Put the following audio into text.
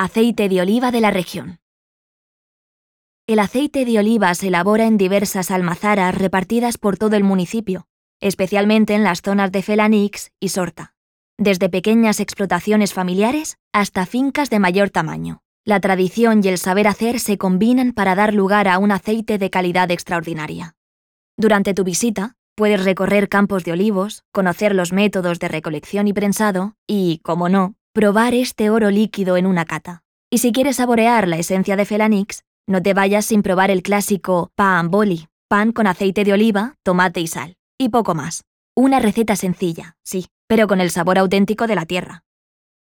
Aceite de oliva de la región. El aceite de oliva se elabora en diversas almazaras repartidas por todo el municipio, especialmente en las zonas de Felanix y Sorta. Desde pequeñas explotaciones familiares hasta fincas de mayor tamaño. La tradición y el saber hacer se combinan para dar lugar a un aceite de calidad extraordinaria. Durante tu visita, puedes recorrer campos de olivos, conocer los métodos de recolección y prensado y, como no, probar este oro líquido en una cata. Y si quieres saborear la esencia de Felanix, no te vayas sin probar el clásico pan boli, pan con aceite de oliva, tomate y sal, y poco más. Una receta sencilla, sí, pero con el sabor auténtico de la tierra.